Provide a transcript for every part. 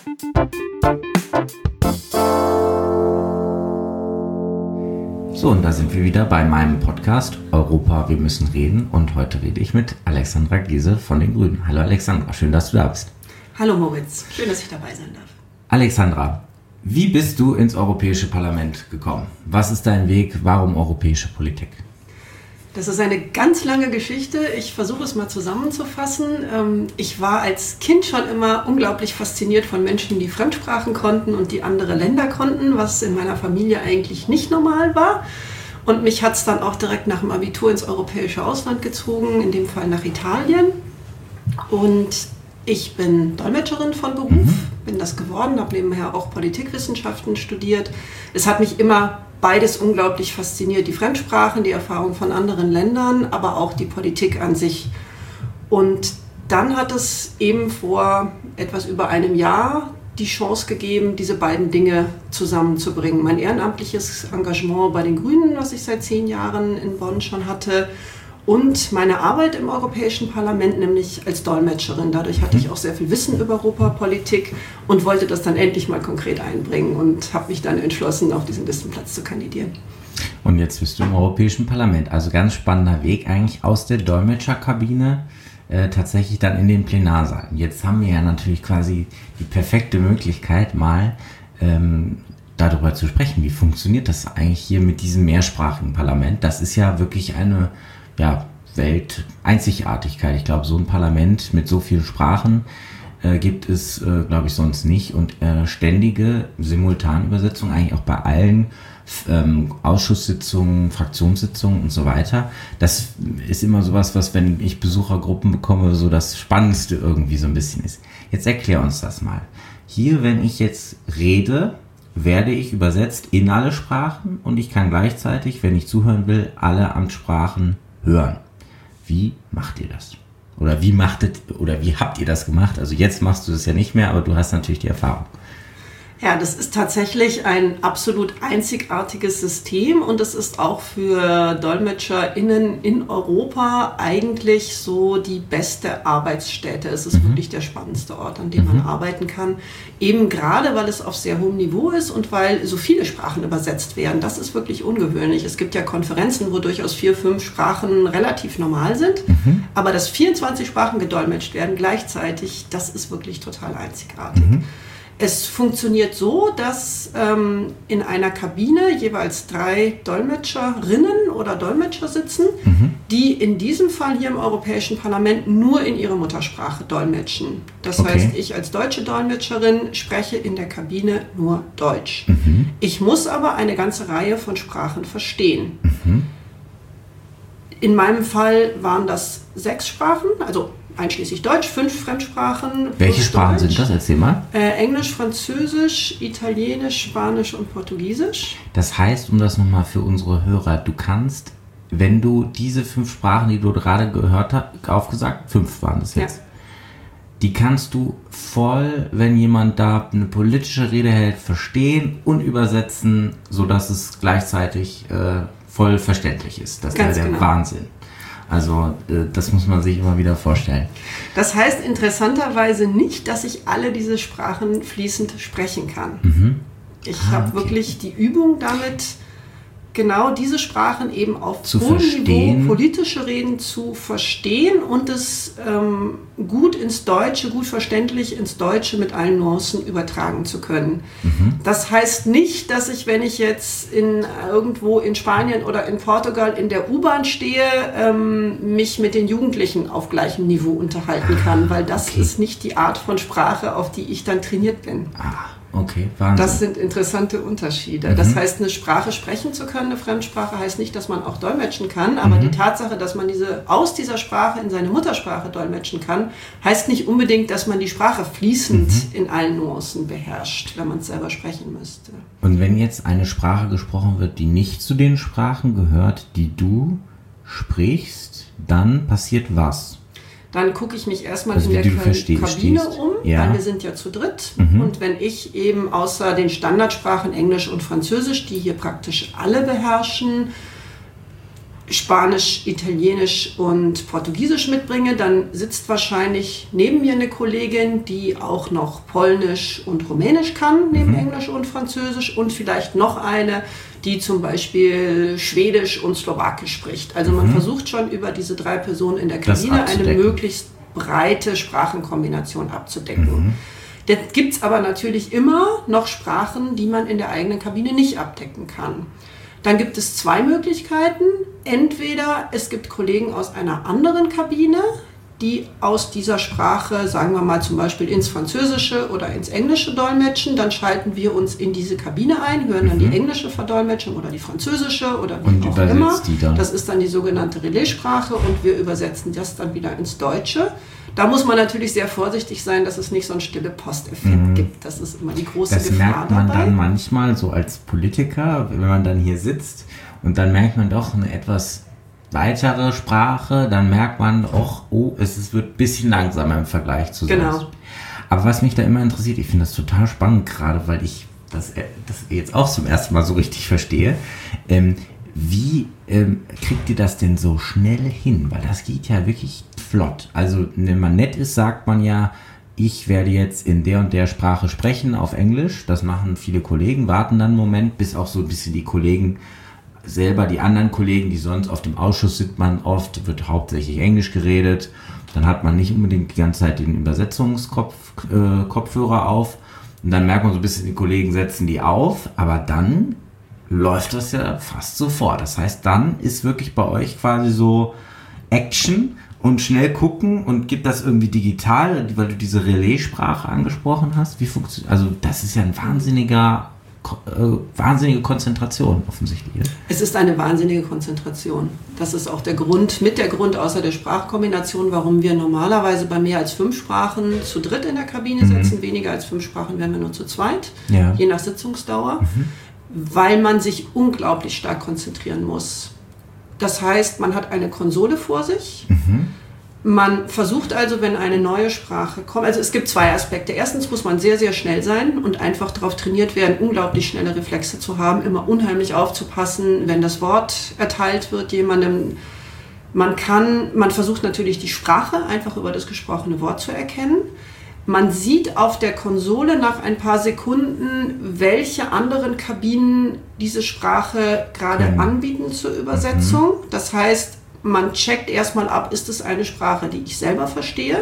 So, und da sind wir wieder bei meinem Podcast Europa, wir müssen reden. Und heute rede ich mit Alexandra Giese von den Grünen. Hallo Alexandra, schön, dass du da bist. Hallo Moritz, schön, dass ich dabei sein darf. Alexandra, wie bist du ins Europäische Parlament gekommen? Was ist dein Weg? Warum europäische Politik? Das ist eine ganz lange Geschichte. Ich versuche es mal zusammenzufassen. Ich war als Kind schon immer unglaublich fasziniert von Menschen, die Fremdsprachen konnten und die andere Länder konnten, was in meiner Familie eigentlich nicht normal war. Und mich hat es dann auch direkt nach dem Abitur ins europäische Ausland gezogen, in dem Fall nach Italien. Und ich bin Dolmetscherin von Beruf, bin das geworden, habe nebenher auch Politikwissenschaften studiert. Es hat mich immer beides unglaublich fasziniert, die Fremdsprachen, die Erfahrung von anderen Ländern, aber auch die Politik an sich. Und dann hat es eben vor etwas über einem Jahr die Chance gegeben, diese beiden Dinge zusammenzubringen. Mein ehrenamtliches Engagement bei den Grünen, was ich seit 10 Jahren in Bonn schon hatte, und meine Arbeit im Europäischen Parlament, nämlich als Dolmetscherin. Dadurch hatte ich auch sehr viel Wissen über Europapolitik und wollte das dann endlich mal konkret einbringen und habe mich dann entschlossen, auf diesen Listenplatz zu kandidieren. Und jetzt bist du im Europäischen Parlament. Also ganz spannender Weg eigentlich aus der Dolmetscherkabine tatsächlich dann in den Plenarsaal. Jetzt haben wir ja natürlich quasi die perfekte Möglichkeit, mal darüber zu sprechen. Wie funktioniert das eigentlich hier mit diesem mehrsprachigen Parlament? Das ist ja wirklich eine Welteinzigartigkeit. Ich glaube, so ein Parlament mit so vielen Sprachen gibt es, glaube ich, sonst nicht. Und ständige Simultanübersetzung eigentlich auch bei allen Ausschusssitzungen, Fraktionssitzungen und so weiter. Das ist immer sowas, was, wenn ich Besuchergruppen bekomme, so das Spannendste irgendwie so ein bisschen ist. Jetzt erklär uns das mal. Hier, wenn ich jetzt rede, werde ich übersetzt in alle Sprachen und ich kann gleichzeitig, wenn ich zuhören will, alle Amtssprachen hören. Wie macht ihr das? Oder wie habt ihr das gemacht? Also jetzt machst du das ja nicht mehr, aber du hast natürlich die Erfahrung. Ja, das ist tatsächlich ein absolut einzigartiges System und es ist auch für DolmetscherInnen in Europa eigentlich so die beste Arbeitsstätte. Es ist wirklich der spannendste Ort, an dem man arbeiten kann. Eben gerade, weil es auf sehr hohem Niveau ist und weil so viele Sprachen übersetzt werden. Das ist wirklich ungewöhnlich. Es gibt ja Konferenzen, wo durchaus 4, 5 Sprachen relativ normal sind. Aber dass 24 Sprachen gedolmetscht werden gleichzeitig, das ist wirklich total einzigartig. Es funktioniert so, dass in einer Kabine jeweils 3 Dolmetscherinnen oder Dolmetscher sitzen, die in diesem Fall hier im Europäischen Parlament nur in ihre Muttersprache dolmetschen. Das heißt, ich als deutsche Dolmetscherin spreche in der Kabine nur Deutsch. Ich muss aber eine ganze Reihe von Sprachen verstehen. In meinem Fall waren das 6 Sprachen, also einschließlich Deutsch, 5 Fremdsprachen. Welche Sprachen sind das? Erzähl mal. Englisch, Französisch, Italienisch, Spanisch und Portugiesisch. Das heißt, um das nochmal für unsere Hörer, du kannst, wenn du diese 5 Sprachen, die du gerade gehört hast, aufgesagt, 5 waren das jetzt, die kannst du voll, wenn jemand da eine politische Rede hält, verstehen und übersetzen, sodass es gleichzeitig voll verständlich ist. Das ist der Wahnsinn. Also das muss man sich immer wieder vorstellen. Das heißt interessanterweise nicht, dass ich alle diese Sprachen fließend sprechen kann. Ich habe wirklich die Übung damit, genau diese Sprachen eben auf hohem Niveau, politische Reden zu verstehen und es gut ins Deutsche, gut verständlich ins Deutsche mit allen Nuancen übertragen zu können. Das heißt nicht, dass ich, wenn ich jetzt irgendwo in Spanien oder in Portugal in der U-Bahn stehe, mich mit den Jugendlichen auf gleichem Niveau unterhalten kann, weil das ist nicht die Art von Sprache, auf die ich dann trainiert bin. Okay, Wahnsinn. Das sind interessante Unterschiede. Das heißt, eine Sprache sprechen zu können, eine Fremdsprache, heißt nicht, dass man auch dolmetschen kann, aber die Tatsache, dass man aus dieser Sprache in seine Muttersprache dolmetschen kann, heißt nicht unbedingt, dass man die Sprache fließend in allen Nuancen beherrscht, wenn man es selber sprechen müsste. Und wenn jetzt eine Sprache gesprochen wird, die nicht zu den Sprachen gehört, die du sprichst, dann passiert was? Dann gucke ich mich erstmal in der Kabine um, weil wir sind ja zu dritt. Und wenn ich eben außer den Standardsprachen Englisch und Französisch, die hier praktisch alle beherrschen, Spanisch, Italienisch und Portugiesisch mitbringe, dann sitzt wahrscheinlich neben mir eine Kollegin, die auch noch Polnisch und Rumänisch kann, neben Englisch und Französisch, und vielleicht noch eine, die zum Beispiel Schwedisch und Slowakisch spricht. Also man versucht schon über diese 3 Personen in der Kabine eine möglichst breite Sprachenkombination abzudecken. Da gibt es aber natürlich immer noch Sprachen, die man in der eigenen Kabine nicht abdecken kann. Dann gibt es 2 Möglichkeiten. Entweder es gibt Kollegen aus einer anderen Kabine, die aus dieser Sprache, sagen wir mal zum Beispiel ins Französische oder ins Englische dolmetschen. Dann schalten wir uns in diese Kabine ein, hören dann die englische Verdolmetschung oder die französische oder wie auch immer. Das ist dann die sogenannte Relaissprache und wir übersetzen das dann wieder ins Deutsche. Da muss man natürlich sehr vorsichtig sein, dass es nicht so einen stille Posteffekt gibt. Das ist immer die große Gefahr dabei. Das merkt man dann manchmal so als Politiker, wenn man dann hier sitzt und dann merkt man doch eine etwas weitere Sprache, dann merkt man auch, es wird ein bisschen langsamer im Vergleich zu sonst. Genau. Aber was mich da immer interessiert, ich finde das total spannend, gerade weil ich das jetzt auch zum ersten Mal so richtig verstehe, wie kriegt ihr das denn so schnell hin? Weil das geht ja wirklich flott. Also wenn man nett ist, sagt man ja, ich werde jetzt in der und der Sprache sprechen auf Englisch. Das machen viele Kollegen, warten dann einen Moment, bis auch so ein bisschen die Kollegen selber, die anderen Kollegen, die sonst auf dem Ausschuss sind, man oft, wird hauptsächlich Englisch geredet. Dann hat man nicht unbedingt die ganze Zeit den Übersetzungskopfhörer auf. Und dann merkt man so ein bisschen, die Kollegen setzen die auf, aber dann läuft das ja fast sofort. Das heißt, dann ist wirklich bei euch quasi so Action und schnell gucken und gibt das irgendwie digital, weil du diese Relaissprache angesprochen hast. Wie funktioniert? Also das ist ja ein wahnsinnige Konzentration offensichtlich. Es ist eine wahnsinnige Konzentration. Das ist auch der Grund außer der Sprachkombination, warum wir normalerweise bei mehr als 5 Sprachen zu dritt in der Kabine sitzen. Weniger als 5 Sprachen wären wir nur zu zweit, je nach Sitzungsdauer. Weil man sich unglaublich stark konzentrieren muss. Das heißt, man hat eine Konsole vor sich. Man versucht also, wenn eine neue Sprache kommt, also es gibt 2 Aspekte. Erstens muss man sehr, sehr schnell sein und einfach darauf trainiert werden, unglaublich schnelle Reflexe zu haben, immer unheimlich aufzupassen, wenn das Wort erteilt wird jemandem. Man versucht natürlich die Sprache einfach über das gesprochene Wort zu erkennen. Man sieht auf der Konsole nach ein paar Sekunden, welche anderen Kabinen diese Sprache gerade anbieten zur Übersetzung. Das heißt, man checkt erstmal ab, ist es eine Sprache, die ich selber verstehe.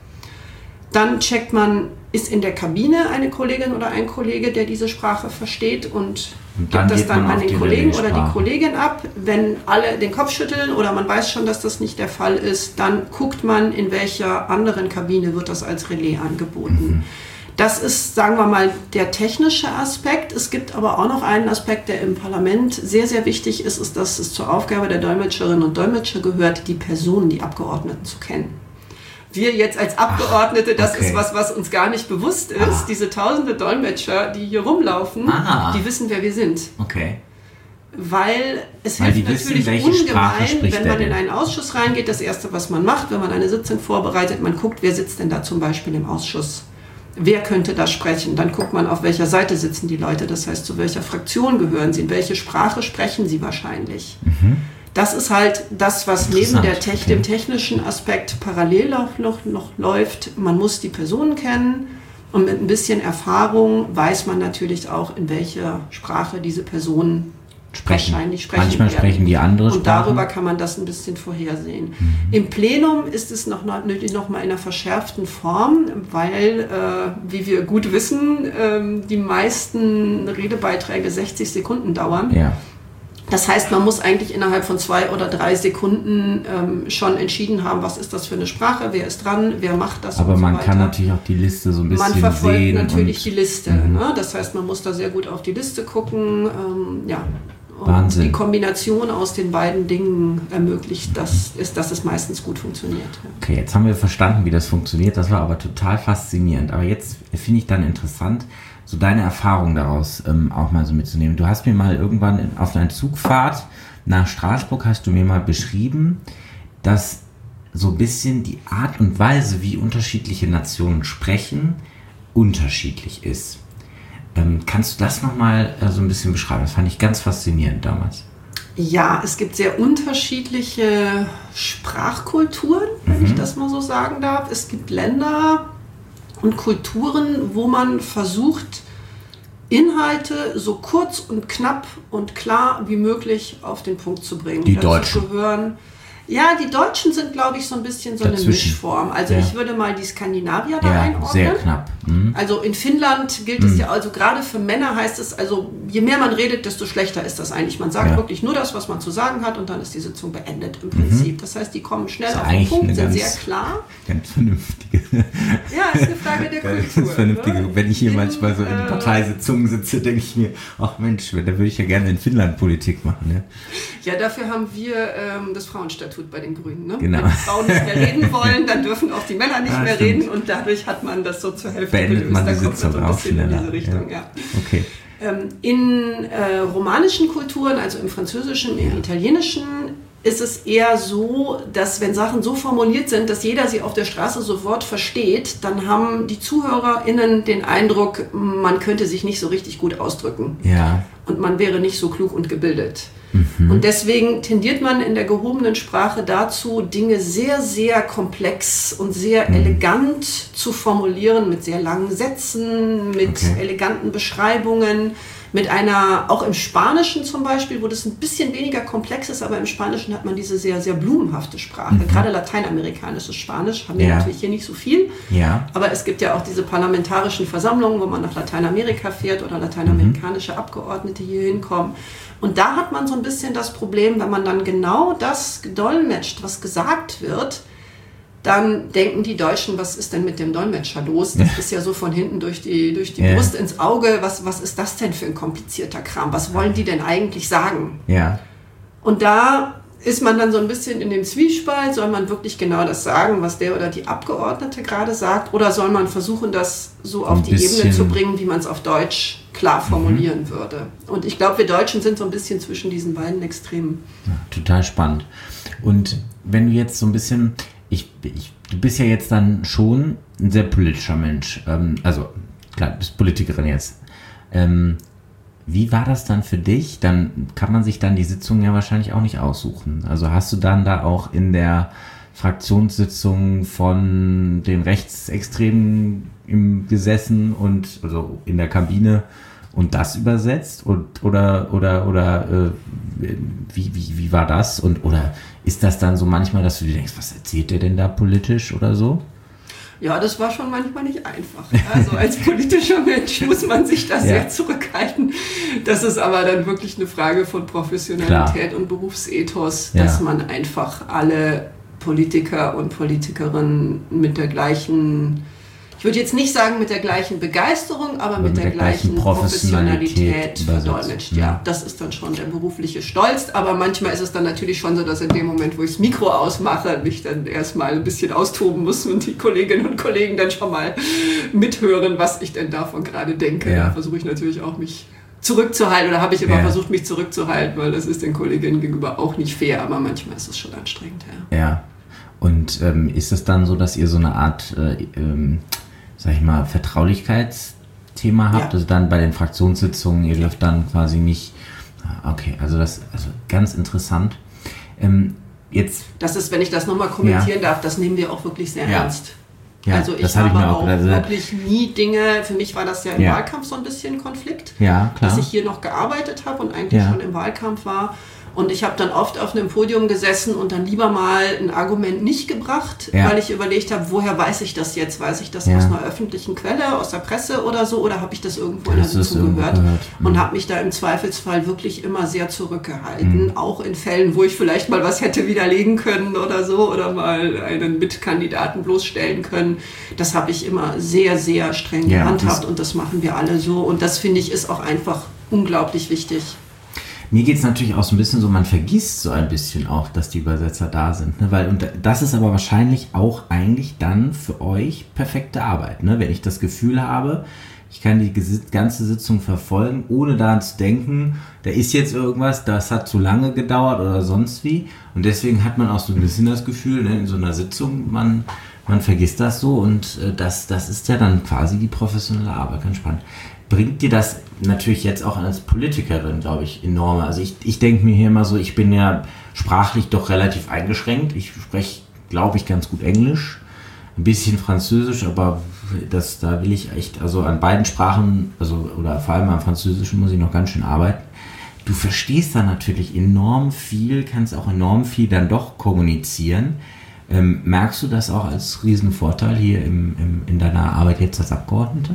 Dann checkt man, ist in der Kabine eine Kollegin oder ein Kollege, der diese Sprache versteht und gibt das dann an den Kollegen oder die Kollegin ab. Wenn alle den Kopf schütteln oder man weiß schon, dass das nicht der Fall ist, dann guckt man, in welcher anderen Kabine wird das als Relais angeboten. Das ist, sagen wir mal, der technische Aspekt. Es gibt aber auch noch einen Aspekt, der im Parlament sehr, sehr wichtig ist, dass es zur Aufgabe der Dolmetscherinnen und Dolmetscher gehört, die Personen, die Abgeordneten zu kennen. Wir jetzt als Abgeordnete, das ist was uns gar nicht bewusst ist. Diese tausende Dolmetscher, die hier rumlaufen, die wissen, wer wir sind. Weil es hilft natürlich ungemein, wenn man in einen Ausschuss reingeht. Das Erste, was man macht, wenn man eine Sitzung vorbereitet, man guckt, wer sitzt denn da zum Beispiel im Ausschuss. Wer könnte da sprechen? Dann guckt man, auf welcher Seite sitzen die Leute. Das heißt, zu welcher Fraktion gehören sie? In welche Sprache sprechen sie wahrscheinlich? Das ist halt das, was neben dem technischen Aspekt parallel noch läuft. Man muss die Personen kennen und mit ein bisschen Erfahrung weiß man natürlich auch, in welcher Sprache diese Personen wahrscheinlich sprechen Manchmal werden. Sprechen die andere und Sprachen. Darüber kann man das ein bisschen vorhersehen. Im Plenum ist es noch mal in einer verschärften Form, weil, wie wir gut wissen, die meisten Redebeiträge 60 Sekunden dauern. Das heißt, man muss eigentlich innerhalb von 2 oder 3 Sekunden schon entschieden haben, was ist das für eine Sprache, wer ist dran, wer macht das. Aber man kann natürlich auch die Liste so ein bisschen sehen. Man verfolgt natürlich die Liste. Ne? Das heißt, man muss da sehr gut auf die Liste gucken. Und die Kombination aus den beiden Dingen ermöglicht, dass es meistens gut funktioniert. Okay, jetzt haben wir verstanden, wie das funktioniert. Das war aber total faszinierend. Aber jetzt finde ich dann interessant, so deine Erfahrung daraus auch mal so mitzunehmen. Du hast mir mal irgendwann auf einer Zugfahrt nach Straßburg hast du mir mal beschrieben, dass so ein bisschen die Art und Weise, wie unterschiedliche Nationen sprechen, unterschiedlich ist. Kannst du das nochmal so ein bisschen beschreiben? Das fand ich ganz faszinierend damals. Ja, es gibt sehr unterschiedliche Sprachkulturen, wenn ich das mal so sagen darf. Es gibt Länder und Kulturen, wo man versucht, Inhalte so kurz und knapp und klar wie möglich auf den Punkt zu bringen. Die Deutschen. Ja, die Deutschen sind, glaube ich, so ein bisschen so eine Mischform. Also ich würde mal die Skandinavier da einordnen. Sehr knapp. Also in Finnland gilt es ja, also gerade für Männer heißt es, also je mehr man redet, desto schlechter ist das eigentlich. Man sagt wirklich nur das, was man zu sagen hat und dann ist die Sitzung beendet im Prinzip. Das heißt, die kommen schnell auf den Punkt, sind sehr klar. Ganz vernünftige. Ja, ist eine Frage der Kultur. Ganz vernünftige. Ne? Wenn ich hier manchmal so in Parteisitzungen sitze, denke ich mir, ach Mensch, da würde ich ja gerne in Finnland Politik machen. Ne? Ja, dafür haben wir das Frauenstatut bei den Grünen. Ne? Genau. Wenn die Frauen nicht mehr reden wollen, dann dürfen auch die Männer nicht mehr reden und dadurch hat man das so zur Hälfte beendet man die da kommt Sitzung so ein bisschen in diese Richtung. Ja. Okay. In romanischen Kulturen, also im Französischen, im Italienischen, ist es eher so, dass wenn Sachen so formuliert sind, dass jeder sie auf der Straße sofort versteht, dann haben die ZuhörerInnen den Eindruck, man könnte sich nicht so richtig gut ausdrücken. Ja. Und man wäre nicht so klug und gebildet. Und deswegen tendiert man in der gehobenen Sprache dazu, Dinge sehr, sehr komplex und sehr elegant zu formulieren, mit sehr langen Sätzen, mit eleganten Beschreibungen, mit einer, auch im Spanischen zum Beispiel, wo das ein bisschen weniger komplex ist, aber im Spanischen hat man diese sehr, sehr blumenhafte Sprache. Gerade lateinamerikanisches Spanisch haben wir natürlich hier nicht so viel. Ja. Aber es gibt ja auch diese parlamentarischen Versammlungen, wo man nach Lateinamerika fährt oder lateinamerikanische Abgeordnete hier hinkommen. Und da hat man so ein bisschen das Problem, wenn man dann genau das gedolmetscht, was gesagt wird, dann denken die Deutschen, was ist denn mit dem Dolmetscher los? Das ist ja so von hinten durch die Brust ins Auge. Was ist das denn für ein komplizierter Kram? Was wollen die denn eigentlich sagen? Ja. Und da ist man dann so ein bisschen in dem Zwiespalt. Soll man wirklich genau das sagen, was der oder die Abgeordnete gerade sagt? Oder soll man versuchen, das so auf die Ebene zu bringen, wie man es auf Deutsch klar formulieren würde? Und ich glaube, wir Deutschen sind so ein bisschen zwischen diesen beiden Extremen. Ja, total spannend. Und wenn du jetzt so ein bisschen... Du bist ja jetzt dann schon ein sehr politischer Mensch. Also, klar, du bist Politikerin jetzt. Wie war das dann für dich? Dann kann man sich dann die Sitzung ja wahrscheinlich auch nicht aussuchen. Also hast du dann da auch in der Fraktionssitzung von den Rechtsextremen gesessen und also in der Kabine und das übersetzt? Oder wie war das? Oder ist das dann so manchmal, dass du dir denkst, was erzählt der denn da politisch oder so? Ja, das war schon manchmal nicht einfach. Also als politischer Mensch muss man sich da sehr zurückhalten. Das ist aber dann wirklich eine Frage von Professionalität und Berufsethos, dass man einfach alle Politiker und Politikerinnen mit der gleichen, ich würde jetzt nicht sagen mit der gleichen Begeisterung, aber mit der gleichen Professionalität verdolmetscht. Ja, das ist dann schon der berufliche Stolz. Aber manchmal ist es dann natürlich schon so, dass in dem Moment, wo ich das Mikro ausmache, mich dann erstmal ein bisschen austoben muss und die Kolleginnen und Kollegen dann schon mal mithören, was ich denn davon gerade denke. Da versuche ich natürlich auch mich zurückzuhalten oder habe ich immer versucht, mich zurückzuhalten, weil das ist den Kolleginnen gegenüber auch nicht fair, aber manchmal ist es schon anstrengend. Ja. Und ist es dann so, dass ihr so eine Art sag ich mal, Vertraulichkeitsthema habt, also dann bei den Fraktionssitzungen, ihr dürft dann quasi nicht, okay, also ganz interessant. Jetzt. Das ist, wenn ich das nochmal kommentieren darf, das nehmen wir auch wirklich sehr ernst. Ja, also ich habe auch wirklich nie Dinge, für mich war das ja im Wahlkampf so ein bisschen Konflikt, dass ich hier noch gearbeitet habe und eigentlich schon im Wahlkampf war. Und ich habe dann oft auf einem Podium gesessen und dann lieber mal ein Argument nicht gebracht, weil ich überlegt habe, woher weiß ich das jetzt? Weiß ich das aus einer öffentlichen Quelle, aus der Presse oder so? Oder habe ich das irgendwo in der Sitzung gehört? Und habe mich da im Zweifelsfall wirklich immer sehr zurückgehalten. Auch in Fällen, wo ich vielleicht mal was hätte widerlegen können oder so. Oder mal einen Mitkandidaten bloßstellen können. Das habe ich immer sehr, sehr streng gehandhabt. Und das machen wir alle so. Und das, finde ich, ist auch einfach unglaublich wichtig. Mir geht es natürlich auch so ein bisschen so, man vergisst so ein bisschen auch, dass die Übersetzer da sind. Ne? Und das ist aber wahrscheinlich auch eigentlich dann für euch perfekte Arbeit. Ne? Wenn ich das Gefühl habe, ich kann die ganze Sitzung verfolgen, ohne daran zu denken, da ist jetzt irgendwas, das hat zu lange gedauert oder sonst wie. Und deswegen hat man auch so ein bisschen das Gefühl, ne, in so einer Sitzung, man man vergisst das so und das ist ja dann quasi die professionelle Arbeit, ganz spannend. Bringt dir das natürlich jetzt auch als Politikerin, glaube ich, enorme. Also ich denke mir hier immer so, ich bin ja sprachlich doch relativ eingeschränkt. Ich spreche, glaube ich, ganz gut Englisch, ein bisschen Französisch, aber da will ich echt, also an beiden Sprachen, also oder vor allem am Französischen muss ich noch ganz schön arbeiten. Du verstehst da natürlich enorm viel, kannst auch enorm viel dann doch kommunizieren. Merkst du das auch als Riesenvorteil hier in deiner Arbeit jetzt als Abgeordnete?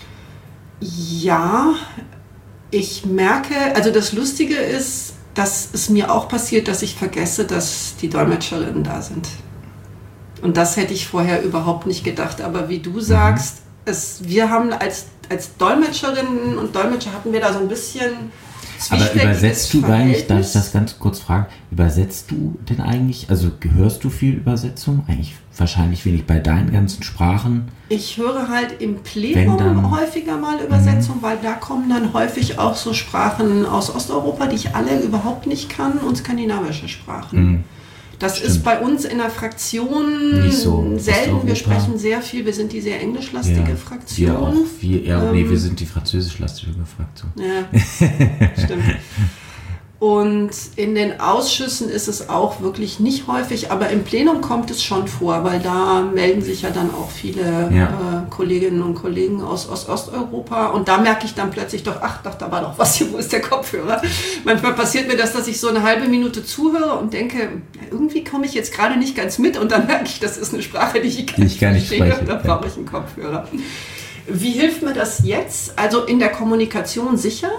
Ja, ich merke, also das Lustige ist, dass es mir auch passiert, dass ich vergesse, dass die Dolmetscherinnen da sind. Und das hätte ich vorher überhaupt nicht gedacht. Aber wie du sagst, wir haben als Dolmetscherinnen und Dolmetscher hatten wir da so ein bisschen... Aber übersetzt du eigentlich, darf ich das ganz kurz fragen, übersetzt du denn eigentlich, also hörst du viel Übersetzung? Eigentlich wahrscheinlich wenig bei deinen ganzen Sprachen. Ich höre halt im Plenum häufiger mal Übersetzung, weil da kommen dann häufig auch so Sprachen aus Osteuropa, die ich alle überhaupt nicht kann, und skandinavische Sprachen. Das ist bei uns in der Fraktion nicht so selten. Wir sprechen sehr viel. Wir sind die sehr englischlastige Fraktion. Wir auch. Wir sind die französischlastige Fraktion. Ja, stimmt. Und in den Ausschüssen ist es auch wirklich nicht häufig, aber im Plenum kommt es schon vor, weil da melden sich ja dann auch viele Kolleginnen und Kollegen aus Osteuropa. Und da merke ich dann plötzlich doch, da war doch was hier, wo ist der Kopfhörer? Manchmal passiert mir das, dass ich so eine halbe Minute zuhöre und denke, irgendwie komme ich jetzt gerade nicht ganz mit, und dann merke ich, das ist eine Sprache, die ich gar nicht verstehe. Da brauche ich einen Kopfhörer. Wie hilft mir das jetzt? Also in der Kommunikation sicher,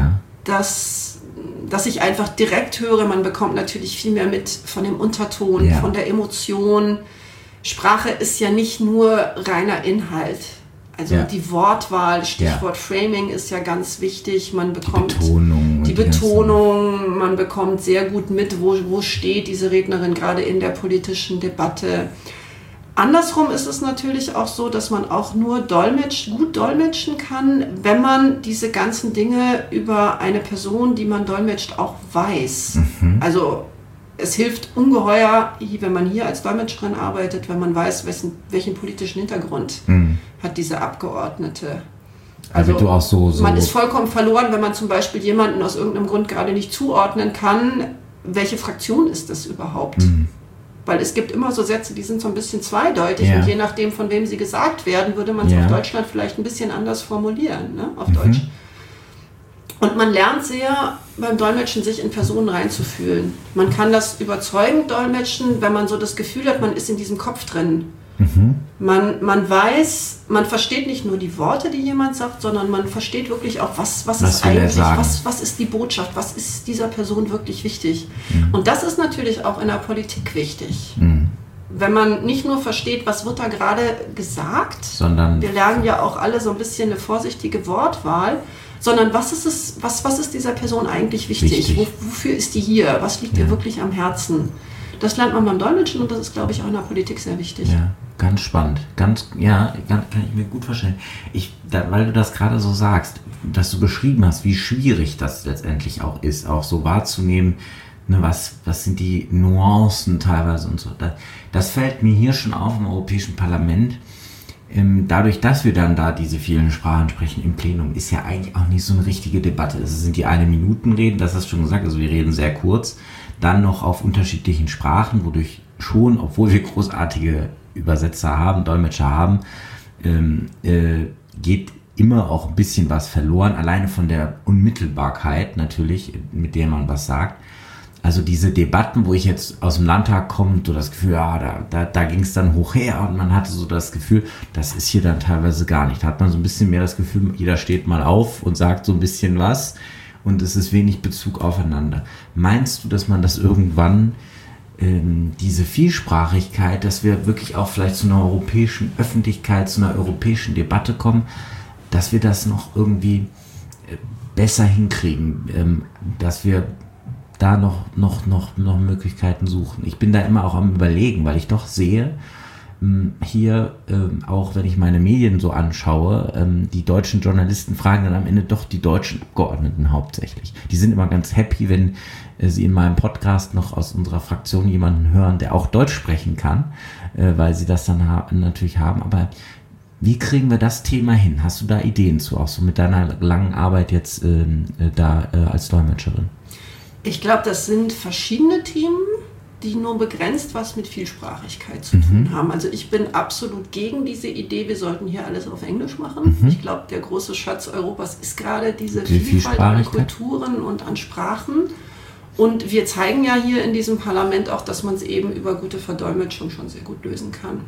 dass ich einfach direkt höre, man bekommt natürlich viel mehr mit von dem Unterton, von der Emotion. Sprache ist ja nicht nur reiner Inhalt. Also die Wortwahl, Stichwort Framing ist ja ganz wichtig. Man bekommt die Betonung, man bekommt sehr gut mit, wo steht diese Rednerin gerade in der politischen Debatte. Andersrum ist es natürlich auch so, dass man auch nur gut dolmetschen kann, wenn man diese ganzen Dinge über eine Person, die man dolmetscht, auch weiß. Also es hilft ungeheuer, wenn man hier als Dolmetscherin arbeitet, wenn man weiß, welchen politischen Hintergrund hat diese Abgeordnete. Also du auch so man ist vollkommen verloren, wenn man zum Beispiel jemanden aus irgendeinem Grund gerade nicht zuordnen kann, welche Fraktion ist das überhaupt? Weil es gibt immer so Sätze, die sind so ein bisschen zweideutig, und je nachdem, von wem sie gesagt werden, würde man es auf Deutschland vielleicht ein bisschen anders formulieren, ne? Auf Deutsch. Und man lernt sehr beim Dolmetschen, sich in Personen reinzufühlen. Man kann das überzeugend dolmetschen, wenn man so das Gefühl hat, man ist in diesem Kopf drin. Man weiß, man versteht nicht nur die Worte, die jemand sagt, sondern man versteht wirklich auch, was ist eigentlich, was ist die Botschaft, was ist dieser Person wirklich wichtig. Und das ist natürlich auch in der Politik wichtig. Wenn man nicht nur versteht, was wird da gerade gesagt, sondern wir lernen ja auch alle so ein bisschen eine vorsichtige Wortwahl, sondern was ist dieser Person eigentlich wichtig? Wofür ist die hier? Was liegt ihr wirklich am Herzen? Das lernt man beim Dolmetschen, und das ist, glaube ich, auch in der Politik sehr wichtig. Ja, ganz spannend. Kann ich mir gut vorstellen. Weil du das gerade so sagst, dass du beschrieben hast, wie schwierig das letztendlich auch ist, auch so wahrzunehmen, ne, was sind die Nuancen teilweise und so. Das fällt mir hier schon auf im Europäischen Parlament. Dadurch, dass wir dann da diese vielen Sprachen sprechen im Plenum, ist ja eigentlich auch nicht so eine richtige Debatte. Es sind die 1-Minuten-Reden, das hast du schon gesagt, also wir reden sehr kurz. Dann noch auf unterschiedlichen Sprachen, wodurch schon, obwohl wir großartige Übersetzer haben, Dolmetscher haben, geht immer auch ein bisschen was verloren, alleine von der Unmittelbarkeit natürlich, mit der man was sagt. Also diese Debatten, wo ich jetzt aus dem Landtag komme, so das Gefühl, da ging es dann hoch her, und man hatte so das Gefühl, das ist hier dann teilweise gar nicht. Da hat man so ein bisschen mehr das Gefühl, jeder steht mal auf und sagt so ein bisschen was, und es ist wenig Bezug aufeinander. Meinst du, dass man das irgendwann, diese Vielsprachigkeit, dass wir wirklich auch vielleicht zu einer europäischen Öffentlichkeit, zu einer europäischen Debatte kommen, dass wir das noch irgendwie besser hinkriegen, dass wir da noch Möglichkeiten suchen? Ich bin da immer auch am Überlegen, weil ich doch sehe, hier, auch wenn ich meine Medien so anschaue, die deutschen Journalisten fragen dann am Ende doch die deutschen Abgeordneten hauptsächlich. Die sind immer ganz happy, wenn sie in meinem Podcast noch aus unserer Fraktion jemanden hören, der auch Deutsch sprechen kann, weil sie das dann natürlich haben. Aber wie kriegen wir das Thema hin? Hast du da Ideen zu, auch so mit deiner langen Arbeit jetzt als Dolmetscherin? Ich glaube, das sind verschiedene Themen, die nur begrenzt was mit Vielsprachigkeit zu tun haben. Also ich bin absolut gegen diese Idee, wir sollten hier alles auf Englisch machen. Ich glaube, der große Schatz Europas ist gerade diese Vielfalt an Kulturen und an Sprachen. Und wir zeigen ja hier in diesem Parlament auch, dass man es eben über gute Verdolmetschung schon sehr gut lösen kann.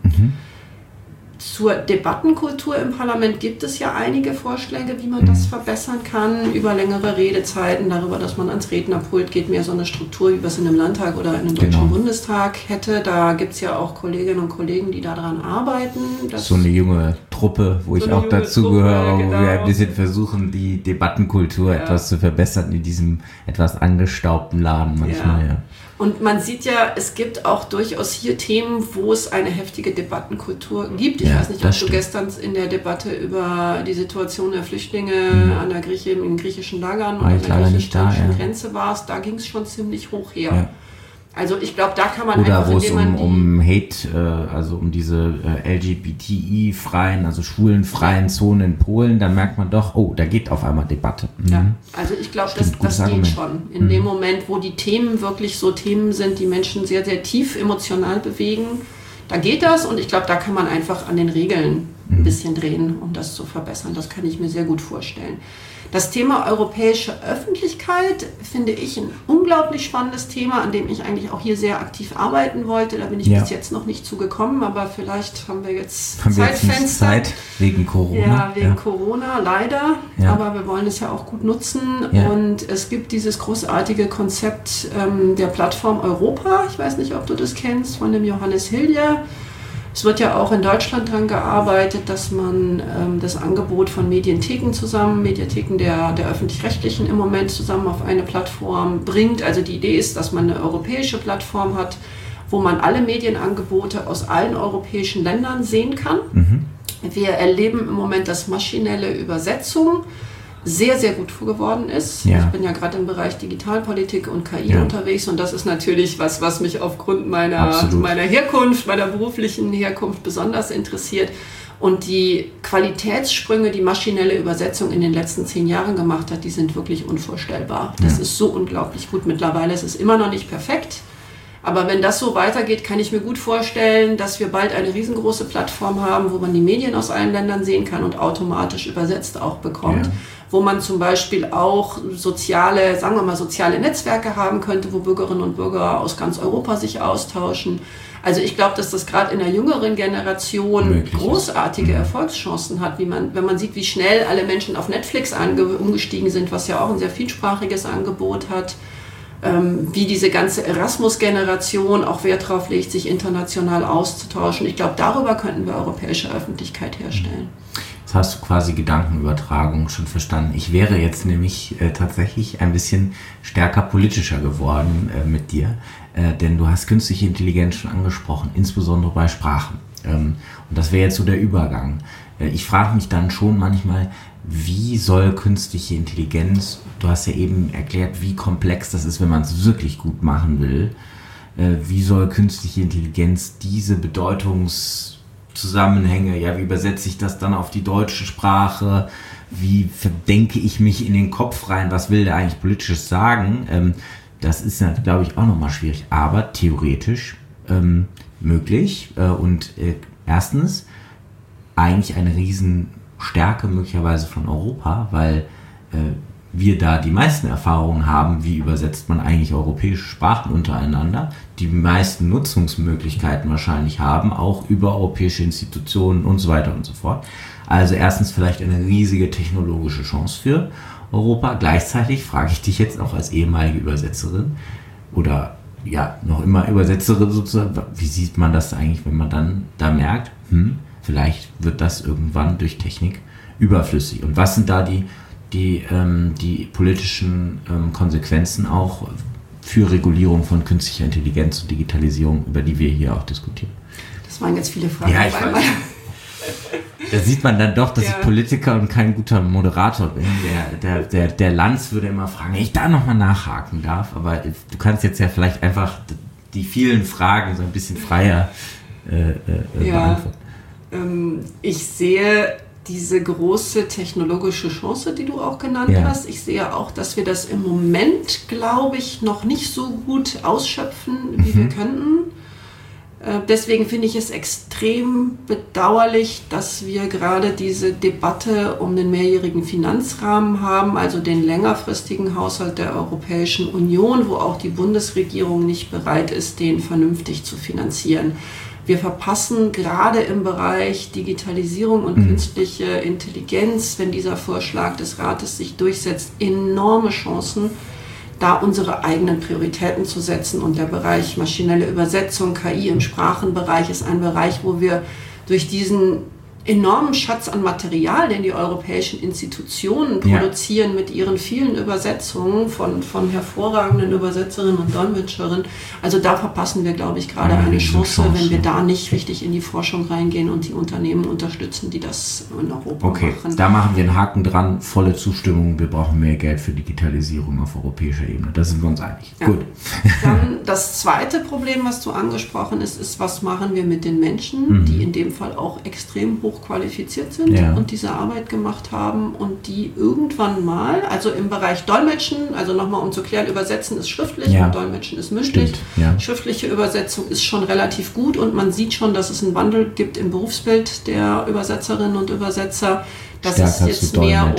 Zur Debattenkultur im Parlament gibt es ja einige Vorschläge, wie man das verbessern kann, über längere Redezeiten, darüber, dass man ans Rednerpult geht, mehr so eine Struktur, wie wir es in einem Landtag oder in einem Deutschen Bundestag hätte. Da gibt es ja auch Kolleginnen und Kollegen, die daran arbeiten. So eine junge Truppe, wo ich auch dazu gehöre, wo wir ein bisschen versuchen, die Debattenkultur etwas zu verbessern in diesem etwas angestaubten Laden manchmal. Ja. Und man sieht ja, es gibt auch durchaus hier Themen, wo es eine heftige Debattenkultur gibt. Ich weiß nicht, ob du gestern in der Debatte über die Situation der Flüchtlinge an der in griechischen Lagern oder an der griechisch-türkischen Grenze warst. Da ging es schon ziemlich hoch her. Ja. Also ich glaube, da kann man oder einfach... Oder wo es um Hate, also um diese LGBTI-freien, also schwulenfreien Zonen in Polen, da merkt man doch, oh, da geht auf einmal Debatte. Ja, also ich glaube, das geht schon. In dem Moment, wo die Themen wirklich so Themen sind, die Menschen sehr, sehr tief emotional bewegen, da geht das und ich glaube, da kann man einfach an den Regeln ein bisschen drehen, um das zu verbessern. Das kann ich mir sehr gut vorstellen. Das Thema europäische Öffentlichkeit finde ich ein unglaublich spannendes Thema, an dem ich eigentlich auch hier sehr aktiv arbeiten wollte. Da bin ich bis jetzt noch nicht zugekommen, aber vielleicht haben wir jetzt Zeitfenster. Zeit wegen Corona. Ja, wegen Corona, leider. Ja. Aber wir wollen es ja auch gut nutzen. Ja. Und es gibt dieses großartige Konzept der Plattform Europa. Ich weiß nicht, ob du das kennst, von dem Johannes Hilje. Es wird ja auch in Deutschland daran gearbeitet, dass man das Angebot von Mediatheken der Öffentlich-Rechtlichen im Moment zusammen auf eine Plattform bringt. Also die Idee ist, dass man eine europäische Plattform hat, wo man alle Medienangebote aus allen europäischen Ländern sehen kann. Wir erleben im Moment, dass maschinelle Übersetzung sehr, sehr gut geworden ist. Ja. Ich bin ja gerade im Bereich Digitalpolitik und KI unterwegs und das ist natürlich was mich aufgrund meiner Herkunft, meiner beruflichen Herkunft besonders interessiert. Und die Qualitätssprünge, die maschinelle Übersetzung in den letzten 10 Jahren gemacht hat, die sind wirklich unvorstellbar. Das ist so unglaublich gut mittlerweile. Es ist immer noch nicht perfekt. Aber wenn das so weitergeht, kann ich mir gut vorstellen, dass wir bald eine riesengroße Plattform haben, wo man die Medien aus allen Ländern sehen kann und automatisch übersetzt auch bekommt. Ja. Wo man zum Beispiel auch soziale Netzwerke haben könnte, wo Bürgerinnen und Bürger aus ganz Europa sich austauschen. Also ich glaube, dass das gerade in der jüngeren Generation großartige Erfolgschancen hat, wenn man sieht, wie schnell alle Menschen auf Netflix umgestiegen sind, was ja auch ein sehr vielsprachiges Angebot hat. Wie diese ganze Erasmus-Generation auch Wert darauf legt, sich international auszutauschen. Ich glaube, darüber könnten wir europäische Öffentlichkeit herstellen. Jetzt hast du quasi Gedankenübertragung schon verstanden. Ich wäre jetzt nämlich tatsächlich ein bisschen stärker politischer geworden mit dir, denn du hast künstliche Intelligenz schon angesprochen, insbesondere bei Sprachen. Und das wäre jetzt so der Übergang. Ich frage mich dann schon manchmal, wie soll künstliche Intelligenz, du hast ja eben erklärt, wie komplex das ist, wenn man es wirklich gut machen will, wie soll künstliche Intelligenz diese Bedeutungszusammenhänge, wie übersetze ich das dann auf die deutsche Sprache, wie verdenke ich mich in den Kopf rein, was will der eigentlich Politisches sagen, das ist, glaube ich, auch nochmal schwierig, aber theoretisch möglich und erstens eigentlich eine Riesenstärke möglicherweise von Europa, weil wir da die meisten Erfahrungen haben, wie übersetzt man eigentlich europäische Sprachen untereinander, die meisten Nutzungsmöglichkeiten wahrscheinlich haben, auch über europäische Institutionen und so weiter und so fort. Also erstens vielleicht eine riesige technologische Chance für Europa. Gleichzeitig frage ich dich jetzt auch als ehemalige Übersetzerin oder noch immer Übersetzerin sozusagen, wie sieht man das eigentlich, wenn man dann da merkt, vielleicht wird das irgendwann durch Technik überflüssig. Und was sind da die politischen Konsequenzen auch für Regulierung von künstlicher Intelligenz und Digitalisierung, über die wir hier auch diskutieren? Das Das waren jetzt viele Fragen. Ja, ich weiß. Da sieht man dann doch, dass ich Politiker und kein guter Moderator bin. Der Lanz würde immer fragen, wenn ich da nochmal nachhaken darf, aber du kannst jetzt ja vielleicht einfach die vielen Fragen so ein bisschen freier beantworten. Ich sehe diese große technologische Chance, die du auch genannt hast. Ich sehe auch, dass wir das im Moment, glaube ich, noch nicht so gut ausschöpfen, wie wir könnten. Deswegen finde ich es extrem bedauerlich, dass wir gerade diese Debatte um den mehrjährigen Finanzrahmen haben, also den längerfristigen Haushalt der Europäischen Union, wo auch die Bundesregierung nicht bereit ist, den vernünftig zu finanzieren. Wir verpassen gerade im Bereich Digitalisierung und künstliche Intelligenz, wenn dieser Vorschlag des Rates sich durchsetzt, enorme Chancen, da unsere eigenen Prioritäten zu setzen. Und der Bereich maschinelle Übersetzung, KI im Sprachenbereich ist ein Bereich, wo wir durch diesen enormen Schatz an Material, den die europäischen Institutionen produzieren mit ihren vielen Übersetzungen von hervorragenden Übersetzerinnen und Dolmetscherinnen. Also da verpassen wir, glaube ich, gerade eine Chance, wenn wir da nicht richtig in die Forschung reingehen und die Unternehmen unterstützen, die das in Europa machen. Okay, da machen wir einen Haken dran, volle Zustimmung, wir brauchen mehr Geld für Digitalisierung auf europäischer Ebene. Da sind wir uns einig. Ja. Gut. Dann das zweite Problem, was du angesprochen hast, ist, was machen wir mit den Menschen, die in dem Fall auch extrem hoch qualifiziert sind und diese Arbeit gemacht haben und die irgendwann mal, also im Bereich Dolmetschen, also nochmal um zu klären, Übersetzen ist schriftlich und Dolmetschen ist mündlich. Schriftliche Übersetzung ist schon relativ gut und man sieht schon, dass es einen Wandel gibt im Berufsbild der Übersetzerinnen und Übersetzer. Das ist jetzt mehr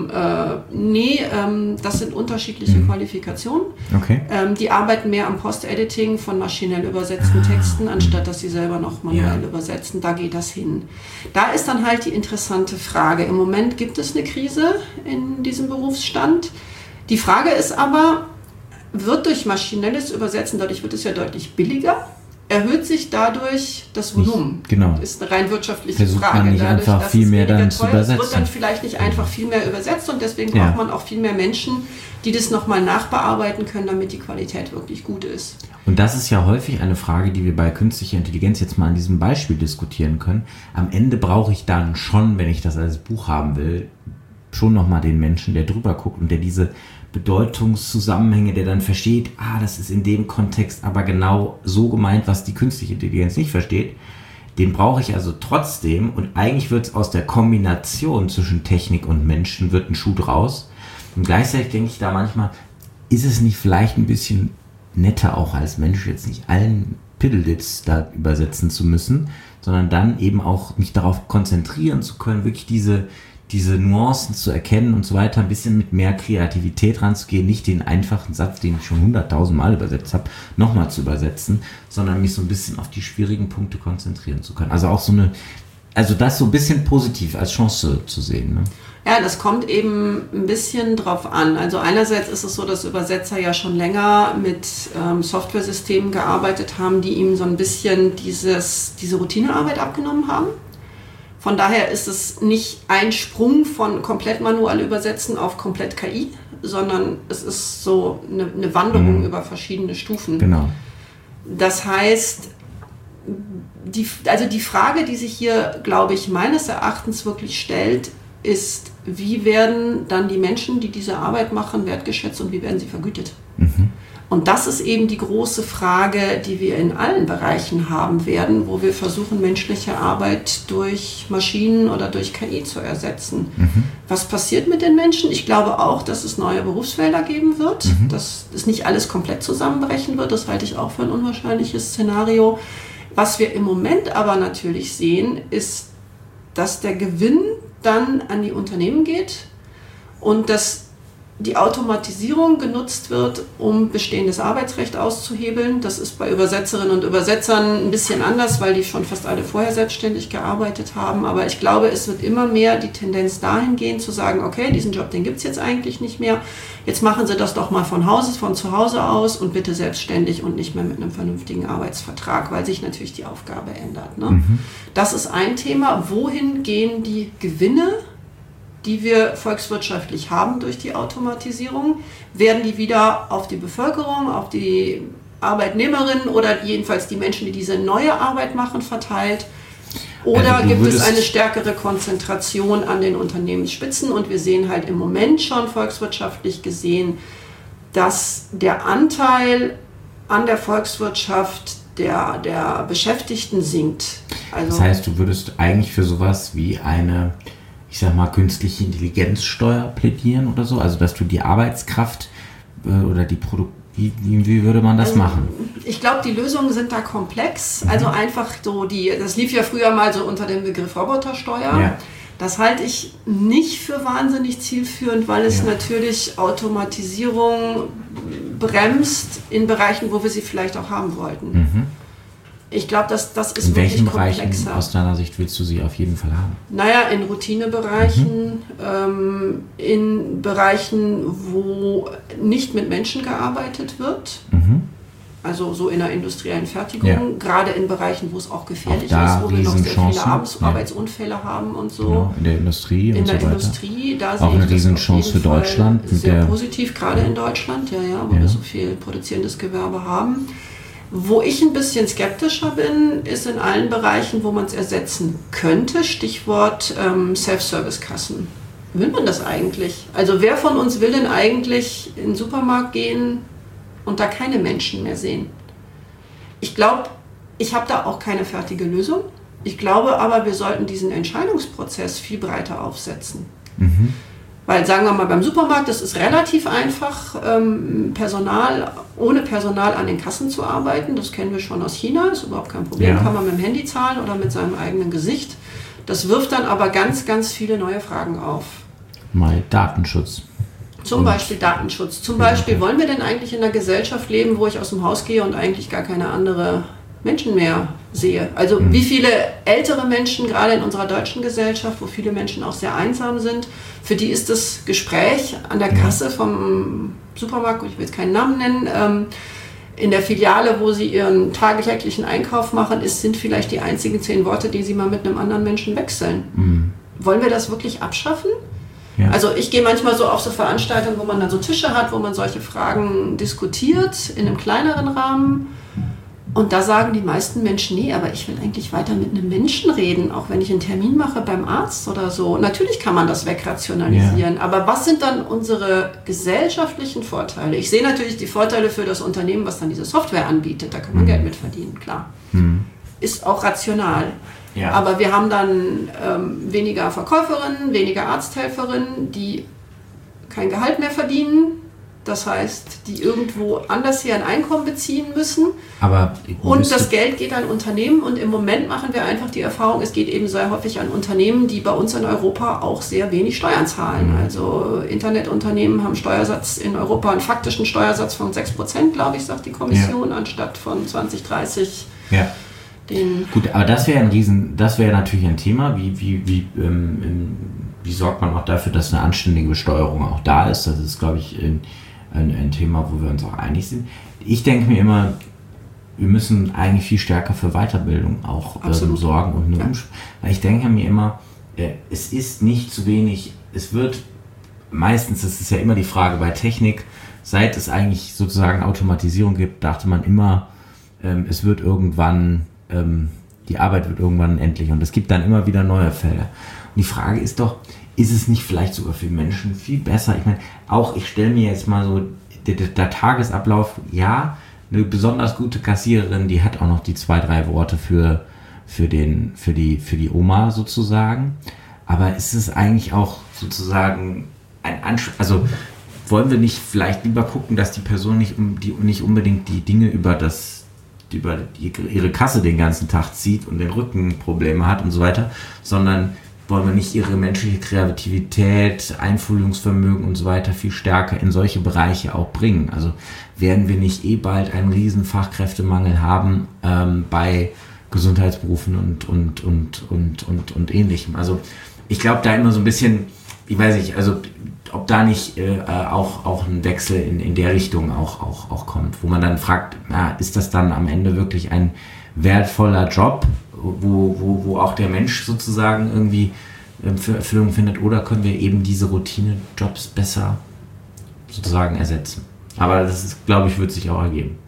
das sind unterschiedliche Qualifikationen. Okay. Die arbeiten mehr am Post-Editing von maschinell übersetzten Texten, anstatt dass sie selber noch manuell übersetzen. Da geht das hin. Da ist dann halt die interessante Frage. Im Moment gibt es eine Krise in diesem Berufsstand. Die Frage ist aber, wird durch maschinelles Übersetzen, dadurch wird es ja deutlich billiger, erhöht sich dadurch das Volumen? Genau. Ist eine rein wirtschaftliche Versucht Frage. Man nicht dadurch, einfach viel mehr dann zu übersetzen. Es wird dann vielleicht nicht einfach viel mehr übersetzt und deswegen braucht man auch viel mehr Menschen, die das nochmal nachbearbeiten können, damit die Qualität wirklich gut ist. Und das ist ja häufig eine Frage, die wir bei künstlicher Intelligenz jetzt mal an diesem Beispiel diskutieren können. Am Ende brauche ich dann schon, wenn ich das als Buch haben will, schon nochmal den Menschen, der drüber guckt und der diese Bedeutungszusammenhänge, der dann versteht, das ist in dem Kontext aber genau so gemeint, was die künstliche Intelligenz nicht versteht. Den brauche ich also trotzdem und eigentlich wird es aus der Kombination zwischen Technik und Menschen wird ein Schuh draus. Und gleichzeitig denke ich da manchmal, ist es nicht vielleicht ein bisschen netter auch als Mensch, jetzt nicht allen Piddleditz da übersetzen zu müssen, sondern dann eben auch mich darauf konzentrieren zu können, wirklich diese Nuancen zu erkennen und so weiter, ein bisschen mit mehr Kreativität ranzugehen, nicht den einfachen Satz, den ich schon 100.000 Mal übersetzt habe, nochmal zu übersetzen, sondern mich so ein bisschen auf die schwierigen Punkte konzentrieren zu können. Also auch das so ein bisschen positiv als Chance zu sehen. Ne? Ja, das kommt eben ein bisschen drauf an. Also einerseits ist es so, dass Übersetzer ja schon länger mit Softwaresystemen gearbeitet haben, die ihm so ein bisschen diese Routinearbeit abgenommen haben. Von daher ist es nicht ein Sprung von komplett manuell übersetzen auf komplett KI, sondern es ist so eine Wanderung über verschiedene Stufen. Genau. Das heißt, die Frage, die sich hier, glaube ich, meines Erachtens wirklich stellt, ist, wie werden dann die Menschen, die diese Arbeit machen, wertgeschätzt und wie werden sie vergütet? Und das ist eben die große Frage, die wir in allen Bereichen haben werden, wo wir versuchen, menschliche Arbeit durch Maschinen oder durch KI zu ersetzen. Was passiert mit den Menschen? Ich glaube auch, dass es neue Berufsfelder geben wird, dass es nicht alles komplett zusammenbrechen wird. Das halte ich auch für ein unwahrscheinliches Szenario. Was wir im Moment aber natürlich sehen, ist, dass der Gewinn dann an die Unternehmen geht und dass die Automatisierung genutzt wird, um bestehendes Arbeitsrecht auszuhebeln. Das ist bei Übersetzerinnen und Übersetzern ein bisschen anders, weil die schon fast alle vorher selbstständig gearbeitet haben. Aber ich glaube, es wird immer mehr die Tendenz dahin gehen, zu sagen, okay, diesen Job, den gibt es jetzt eigentlich nicht mehr. Jetzt machen Sie das doch mal von zu Hause aus und bitte selbstständig und nicht mehr mit einem vernünftigen Arbeitsvertrag, weil sich natürlich die Aufgabe ändert. Ne? Das ist ein Thema. Wohin gehen die Gewinne, die wir volkswirtschaftlich haben durch die Automatisierung? Werden die wieder auf die Bevölkerung, auf die Arbeitnehmerinnen oder jedenfalls die Menschen, die diese neue Arbeit machen, verteilt? Oder Also gibt es eine stärkere Konzentration an den Unternehmensspitzen? Und wir sehen halt im Moment schon volkswirtschaftlich gesehen, dass der Anteil an der Volkswirtschaft der Beschäftigten sinkt. Also das heißt, du würdest eigentlich für sowas wie eine, ich sag mal, künstliche Intelligenzsteuer plädieren oder so? Also, dass du die Arbeitskraft oder die wie würde man das machen? Ich glaube, die Lösungen sind da komplex. Also einfach so das lief ja früher mal so unter dem Begriff Robotersteuer. Ja. Das halte ich nicht für wahnsinnig zielführend, weil es natürlich Automatisierung bremst in Bereichen, wo wir sie vielleicht auch haben wollten. Ich glaube, das ist in wirklich welchen komplexer. Bereichen aus deiner Sicht willst du sie auf jeden Fall haben? Naja, in Routinebereichen, in Bereichen, wo nicht mit Menschen gearbeitet wird, also so in der industriellen Fertigung, gerade in Bereichen, wo es auch gefährlich ist, wo wir noch sehr viele Arbeitsunfälle haben und so. Genau, in der Industrie in und der so weiter. Industrie, da auch sehe eine ich Riesenchance für Deutschland. Sehr positiv, gerade in Deutschland, wo wir so viel produzierendes Gewerbe haben. Wo ich ein bisschen skeptischer bin, ist in allen Bereichen, wo man es ersetzen könnte. Stichwort Self-Service-Kassen. Will man das eigentlich? Also wer von uns will denn eigentlich in den Supermarkt gehen und da keine Menschen mehr sehen? Ich glaube, ich habe da auch keine fertige Lösung. Ich glaube aber, wir sollten diesen Entscheidungsprozess viel breiter aufsetzen. Weil, sagen wir mal, beim Supermarkt, das ist relativ einfach, ohne Personal an den Kassen zu arbeiten. Das kennen wir schon aus China, ist überhaupt kein Problem. Kann man mit dem Handy zahlen oder mit seinem eigenen Gesicht. Das wirft dann aber ganz, ganz viele neue Fragen auf. Mal Datenschutz. Zum Beispiel Datenschutz. Zum Beispiel, wollen wir denn eigentlich in einer Gesellschaft leben, wo ich aus dem Haus gehe und eigentlich gar keine andere Menschen mehr sehe? Also wie viele ältere Menschen, gerade in unserer deutschen Gesellschaft, wo viele Menschen auch sehr einsam sind, für die ist das Gespräch an der Kasse vom Supermarkt, ich will jetzt keinen Namen nennen, in der Filiale, wo sie ihren tagtäglichen Einkauf machen, sind vielleicht die einzigen 10 Worte, die sie mal mit einem anderen Menschen wechseln. Wollen wir das wirklich abschaffen? Ja. Also ich gehe manchmal so auf so Veranstaltungen, wo man dann so Tische hat, wo man solche Fragen diskutiert, in einem kleineren Rahmen. Und da sagen die meisten Menschen, nee, aber ich will eigentlich weiter mit einem Menschen reden, auch wenn ich einen Termin mache beim Arzt oder so. Natürlich kann man das wegrationalisieren, aber was sind dann unsere gesellschaftlichen Vorteile? Ich sehe natürlich die Vorteile für das Unternehmen, was dann diese Software anbietet, da kann man Geld mit verdienen, klar. Ist auch rational. Ja. Aber wir haben dann weniger Verkäuferinnen, weniger Arzthelferinnen, die kein Gehalt mehr verdienen. Das heißt, die irgendwo anders hier ein Einkommen beziehen müssen. Und das Geld geht an Unternehmen. Und im Moment machen wir einfach die Erfahrung, es geht eben sehr häufig an Unternehmen, die bei uns in Europa auch sehr wenig Steuern zahlen. Also Internetunternehmen haben Steuersatz in Europa, einen faktischen Steuersatz von 6%, glaube ich, sagt die Kommission, anstatt von 20, 30. Ja. Gut, aber das wäre natürlich ein Thema. Wie sorgt man auch dafür, dass eine anständige Besteuerung auch da ist? Das ist, glaube ich, ein Thema, wo wir uns auch einig sind. Ich denke mir immer, wir müssen eigentlich viel stärker für Weiterbildung auch sorgen und weil ich denke mir immer, es ist nicht zu wenig, es wird meistens, das ist ja immer die Frage bei Technik, seit es eigentlich sozusagen Automatisierung gibt, dachte man immer, es wird irgendwann, die Arbeit wird irgendwann endlich und es gibt dann immer wieder neue Felder. Und die Frage ist doch, ist es nicht vielleicht sogar für Menschen viel besser? Ich meine, ich stelle mir jetzt mal so, der Tagesablauf, eine besonders gute Kassiererin, die hat auch noch die 2, 3 Worte für die Oma sozusagen. Aber ist es eigentlich auch sozusagen ein Anspruch, also wollen wir nicht vielleicht lieber gucken, dass die Person nicht unbedingt die Dinge über ihre Kasse den ganzen Tag zieht und den Rückenprobleme hat und so weiter, sondern wollen wir nicht ihre menschliche Kreativität, Einfühlungsvermögen und so weiter viel stärker in solche Bereiche auch bringen. Also werden wir nicht bald einen riesen Fachkräftemangel haben bei Gesundheitsberufen und Ähnlichem. Also ich glaube da immer so ein bisschen, ich weiß nicht, also ob da nicht auch ein Wechsel in der Richtung auch kommt, wo man dann fragt, ist das dann am Ende wirklich ein wertvoller Job, wo auch der Mensch sozusagen irgendwie für Erfüllung findet, oder können wir eben diese Routine-Jobs besser sozusagen ersetzen? Aber das ist, glaube ich, wird sich auch ergeben.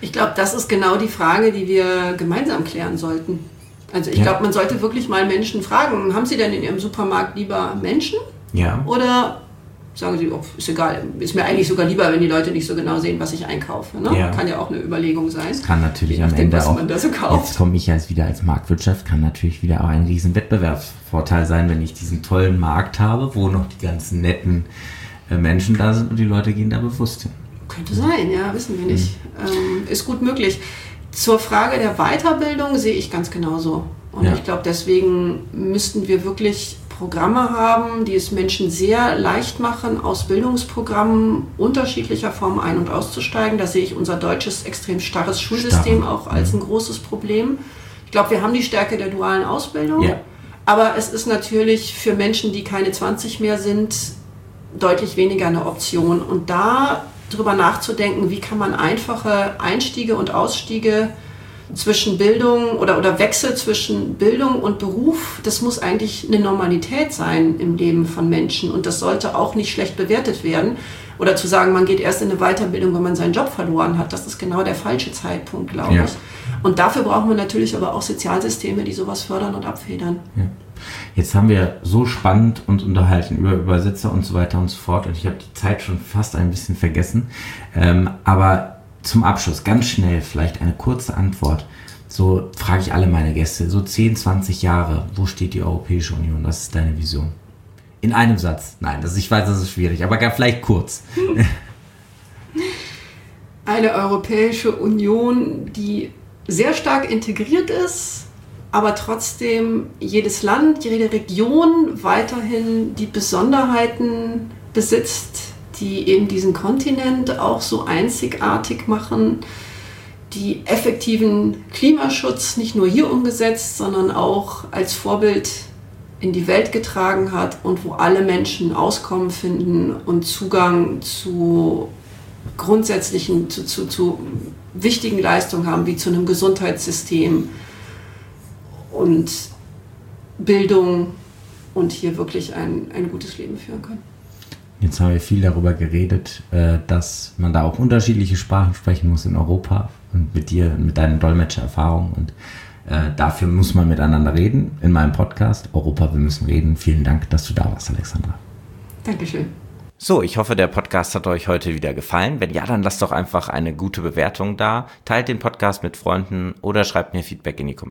Ich glaube, das ist genau die Frage, die wir gemeinsam klären sollten. Also ich glaube, man sollte wirklich mal Menschen fragen, haben Sie denn in Ihrem Supermarkt lieber Menschen? Ja. Oder sagen Sie, oh, ist egal, ist mir eigentlich sogar lieber, wenn die Leute nicht so genau sehen, was ich einkaufe. Ne? Ja. Kann ja auch eine Überlegung sein. Das kann natürlich am dem, Ende was auch, man da so kauft. jetzt komme ich ja wieder als Marktwirtschaft, kann natürlich wieder auch ein riesen Wettbewerbsvorteil sein, wenn ich diesen tollen Markt habe, wo noch die ganzen netten Menschen da sind und die Leute gehen da bewusst hin. Könnte sein, ja, wissen wir nicht. Ist gut möglich. Zur Frage der Weiterbildung sehe ich ganz genauso. Und ich glaube, deswegen müssten wir wirklich Programme haben, die es Menschen sehr leicht machen, aus Bildungsprogrammen unterschiedlicher Formen ein- und auszusteigen. Da sehe ich unser deutsches extrem starres Schulsystem auch als ein großes Problem. Ich glaube, wir haben die Stärke der dualen Ausbildung, aber es ist natürlich für Menschen, die keine 20 mehr sind, deutlich weniger eine Option. Und da drüber nachzudenken, wie kann man einfache Einstiege und Ausstiege zwischen Bildung oder Wechsel zwischen Bildung und Beruf, das muss eigentlich eine Normalität sein im Leben von Menschen und das sollte auch nicht schlecht bewertet werden. Oder zu sagen, man geht erst in eine Weiterbildung, wenn man seinen Job verloren hat, das ist genau der falsche Zeitpunkt, glaube ich. Und dafür brauchen wir natürlich aber auch Sozialsysteme, die sowas fördern und abfedern. Ja. Jetzt haben wir so spannend uns unterhalten über Übersetzer und so weiter und so fort und ich habe die Zeit schon fast ein bisschen vergessen, aber zum Abschluss, ganz schnell, vielleicht eine kurze Antwort. So frage ich alle meine Gäste, so 10, 20 Jahre, wo steht die Europäische Union? Was ist deine Vision? In einem Satz. Nein, ich weiß, das ist schwierig, aber vielleicht kurz. Eine Europäische Union, die sehr stark integriert ist, aber trotzdem jedes Land, jede Region weiterhin die Besonderheiten besitzt, die eben diesen Kontinent auch so einzigartig machen, die effektiven Klimaschutz nicht nur hier umgesetzt, sondern auch als Vorbild in die Welt getragen hat und wo alle Menschen Auskommen finden und Zugang zu grundsätzlichen, zu wichtigen Leistungen haben, wie zu einem Gesundheitssystem und Bildung und hier wirklich ein gutes Leben führen können. Jetzt haben wir viel darüber geredet, dass man da auch unterschiedliche Sprachen sprechen muss in Europa und mit dir, mit deinen Dolmetschererfahrungen und dafür muss man miteinander reden in meinem Podcast Europa, wir müssen reden. Vielen Dank, dass du da warst, Alexandra. Dankeschön. So, ich hoffe, der Podcast hat euch heute wieder gefallen. Wenn ja, dann lasst doch einfach eine gute Bewertung da, teilt den Podcast mit Freunden oder schreibt mir Feedback in die Kommentare.